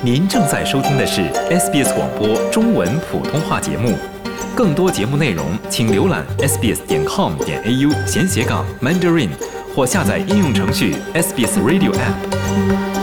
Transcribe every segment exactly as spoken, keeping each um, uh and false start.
您正在收听的是 S B S 广播中文普通话节目。更多节目内容，请浏览 s b s 点 com 点 a u 闲斜杠 Mandarin， 或下载应用程序 S B S Radio App。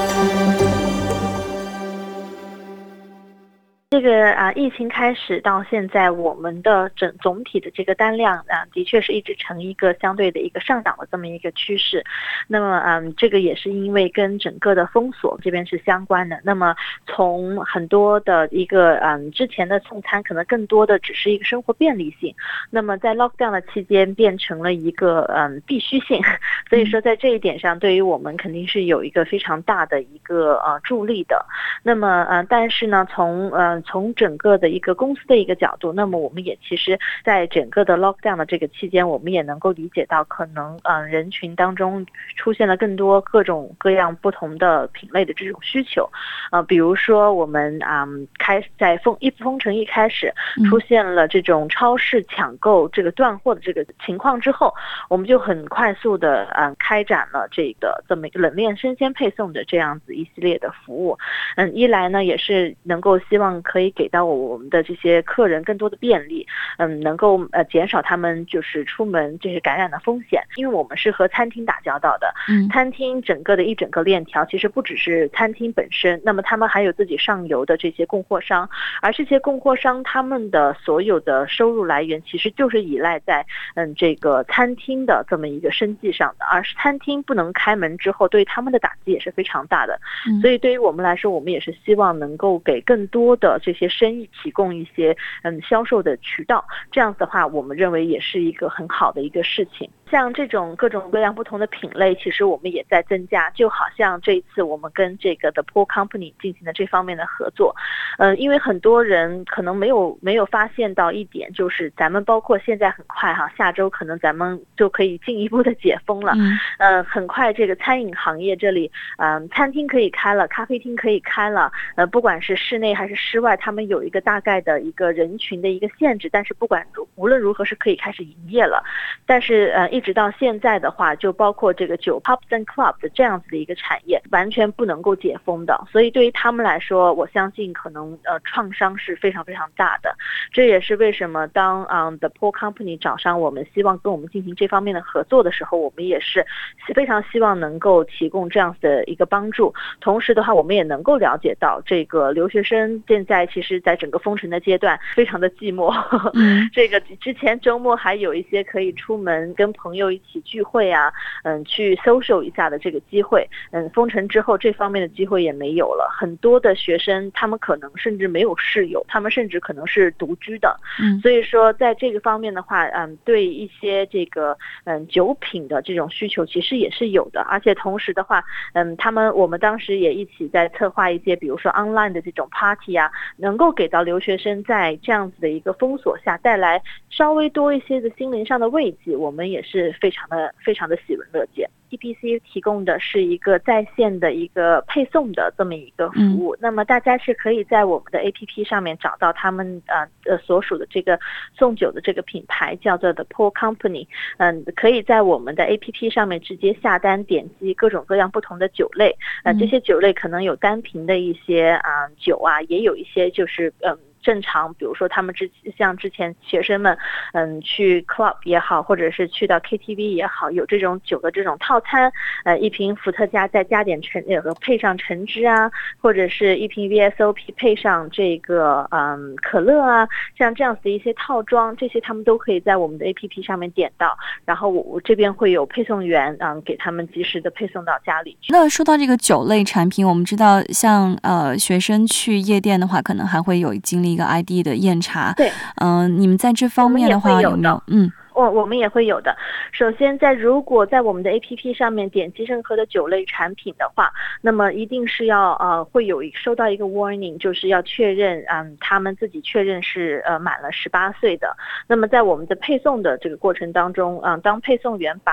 这个啊，疫情开始到现在，我们的整总体的这个单量啊，的确是一直呈一个相对的一个上涨的这么一个趋势。那么，嗯，这个也是因为跟整个的封锁这边是相关的。那么，从很多的一个嗯之前的送餐，可能更多的只是一个生活便利性。那么在 lockdown 的期间，变成了一个嗯必须性。所以说，在这一点上，对于我们肯定是有一个非常大的一个呃助力的。那么，呃，但是呢，从呃从整个的一个公司的一个角度，那么我们也其实在整个的 lockdown 的这个期间，我们也能够理解到，可能呃人群当中出现了更多各种各样不同的品类的这种需求，呃，比如说我们啊、嗯、开在封一封城一开始出现了这种超市抢购这个断货的这个情况之后，我们就很快速的嗯、呃、开展了这个这么一个冷链生鲜配送的这样子一系列的服务。嗯，一来呢也是能够希望可以给到我们的这些客人更多的便利，嗯，能够呃减少他们就是出门这些感染的风险。因为我们是和餐厅打交道的，嗯，餐厅整个的一整个链条其实不只是餐厅本身，那么他们还有自己上游的这些供货商，而这些供货商他们的所有的收入来源其实就是依赖在嗯这个餐厅的这么一个生计上的，而是餐厅不能开门之后，对他们的打击也是非常大的。嗯，所以对于我们来说，我们也是希望能够给更多的这些生意提供一些嗯销售的渠道，这样子的话，我们认为也是一个很好的一个事情。像这种各种各样不同的品类，其实我们也在增加，就好像这一次我们跟这个 The Poor Company 进行的这方面的合作，呃，因为很多人可能没有没有发现到一点，就是咱们包括现在很快哈，下周可能咱们就可以进一步的解封了，嗯，呃，很快这个餐饮行业这里，嗯、呃，餐厅可以开了，咖啡厅可以开了，呃，不管是室内还是室外，他们有一个大概的一个人群的一个限制，但是不管无论如何是可以开始营业了。但是呃，一直到现在的话，就包括这个酒 pubs and clubs 的这样子的一个产业，完全不能够解封的。所以对于他们来说，我相信可能呃创伤是非常非常大的。这也是为什么当嗯、um, The Poor Company 找上我们，希望跟我们进行这方面的合作的时候，我们也是非常希望能够提供这样子的一个帮助。同时的话，我们也能够了解到，这个留学生现在其实在整个封城的阶段非常的寂寞。嗯，这个之前周末还有一些可以出门跟朋友一起聚会啊，嗯，去 social 一下的这个机会。嗯，封城之后这方面的机会也没有了。很多的学生他们可能甚至没有室友，他们甚至可能是独居的。嗯，所以说在这个方面的话，嗯，对一些这个嗯酒品的这种需求其实也是有的。而且同时的话，嗯，他们我们当时也一起在策划一些，比如说 online 的这种 party 啊，能够给到留学生在这样子的一个封锁下带来稍微多一些的心灵上的慰藉，我们也是非常的非常的喜闻乐见。T P C 提供的是一个在线的一个配送的这么一个服务，嗯，那么大家是可以在我们的 A P P 上面找到他们呃呃所属的这个送酒的这个品牌，叫做 The Poor Company， 嗯，可以在我们的 A P P 上面直接下单，点击各种各样不同的酒类，呃，这些酒类可能有单瓶的一些啊、呃、酒啊，也有一些就是嗯。正常，比如说他们之像之前学生们，嗯，去 club 也好，或者是去到 K T V 也好，有这种酒的这种套餐，呃，一瓶伏特加再加点橙，呃，配上橙汁啊，或者是一瓶 V S O P 配上这个嗯可乐啊，像这样子的一些套装，这些他们都可以在我们的 A P P 上面点到，然后我我这边会有配送员，嗯，给他们及时的配送到家里去。 那说到这个酒类产品，我们知道像呃学生去夜店的话，可能还会有经历一个 I D 的验查。 对， 嗯、呃，你们在这方面的话有没有？嗯。 我我们也会有的。首先在如果在我们的 A P P 上面点击任何的酒类产品的话，那么一定是要呃会有收到一个 warning， 就是要确认嗯他们自己确认是呃满了十八岁的。那么在我们的配送的这个过程当中，嗯当配送员把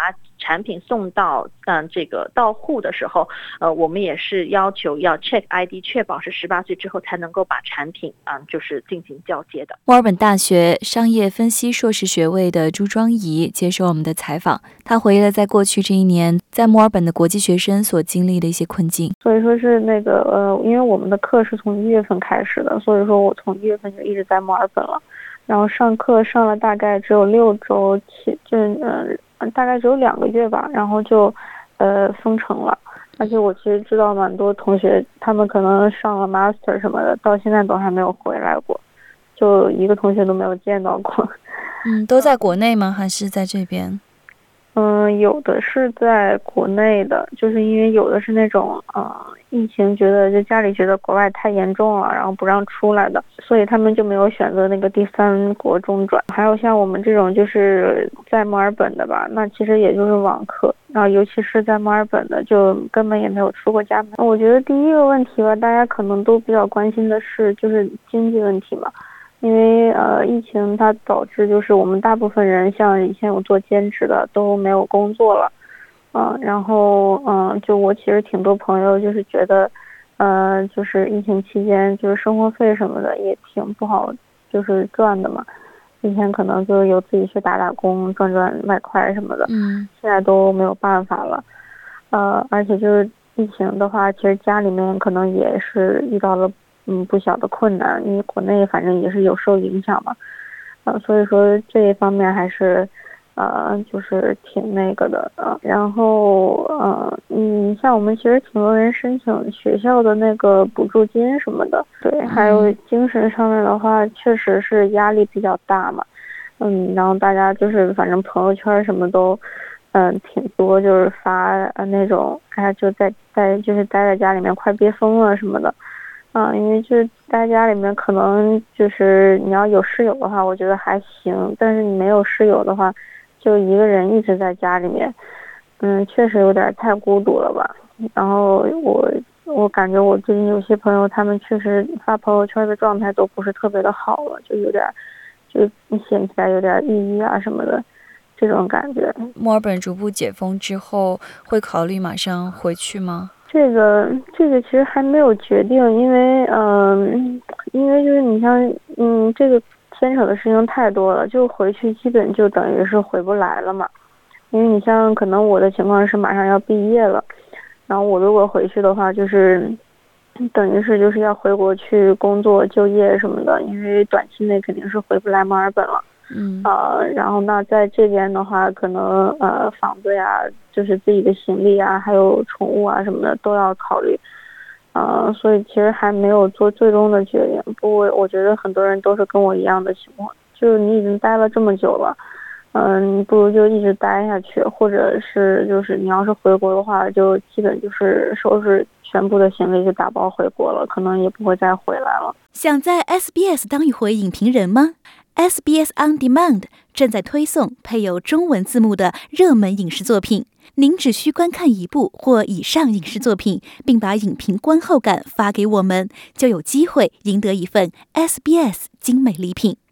产品送到嗯、呃、这个到户的时候，呃，我们也是要求要 check I D， 确保是十八岁之后才能够把产品啊、呃、就是进行交接的。 墨尔本大学商业分析硕士学位的朱庄怡接受我们的采访，他回忆了在过去这一年在墨尔本的国际学生所经历的一些困境。 所以说是那个呃，因为我们的课是从一月份开始的，所以说我从一月份就一直在墨尔本了。然后上课上了大概只有六周，起就嗯、呃、大概只有两个月吧，然后就呃封城了。而且我其实知道蛮多同学，他们可能上了 master 什么的，到现在都还没有回来过，就一个同学都没有见到过。 嗯，都在国内吗？还是在这边？ 嗯，有的是在国内的，就是因为有的是那种呃疫情，觉得就家里觉得国外太严重了，然后不让出来的，所以他们就没有选择那个第三国中转。还有像我们这种就是在墨尔本的吧，那其实也就是网课，然后尤其是在墨尔本的，就根本也没有出过家门。我觉得第一个问题吧，大家可能都比较关心的是就是经济问题嘛。因为呃，疫情它导致就是我们大部分人像以前有做兼职的都没有工作了，嗯、呃，然后嗯、呃，就我其实挺多朋友就是觉得，呃，就是疫情期间就是生活费什么的也挺不好，就是赚的嘛。以前可能就是有自己去打打工赚赚外快什么的， 嗯， 现在都没有办法了，呃，而且就是疫情的话，其实家里面可能也是遇到了。嗯，不小的困难，因为国内反正也是有受影响嘛，呃，所以说这一方面还是，呃，就是挺那个的，呃，然后呃，嗯，像我们其实挺多人申请学校的那个补助金什么的，对，还有精神上面的话，确实是压力比较大嘛，嗯，然后大家就是反正朋友圈什么都，嗯、呃，挺多，就是发呃那种，哎呀，就在在就是待在家里面快憋疯了什么的。啊，因为就是待家里面，可能就是你要有室友的话，我觉得还行。但是你没有室友的话，就一个人一直在家里面，嗯，确实有点太孤独了吧。然后我我感觉我最近有些朋友，他们确实发朋友圈的状态都不是特别的好了，就有点，就显起来有点抑郁啊什么的，这种感觉。 墨尔本逐步解封之后，会考虑马上回去吗？ 这个这个其实还没有决定，因为嗯、呃，因为就是你像嗯，这个牵扯的事情太多了，就回去基本就等于是回不来了嘛。因为你像可能我的情况是马上要毕业了，然后我如果回去的话，就是等于是就是要回国去工作就业什么的，因为短期内肯定是回不来墨尔本了。 嗯， 呃，然后那在这边的话，可能呃房子呀，就是自己的行李啊，还有宠物啊什么的都要考虑，呃，所以其实还没有做最终的决定。不过我觉得很多人都是跟我一样的情况，就是你已经待了这么久了，嗯、呃，你不如就一直待下去，或者是就是你要是回国的话，就基本就是收拾全部的行李就打包回国了，可能也不会再回来了。 想在 S B S 当一回影评人吗？S B S On Demand 正在推送配有中文字幕的热门影视作品，您只需观看一部或以上影视作品，并把影评观后感发给我们，就有机会赢得一份 S B S 精美礼品。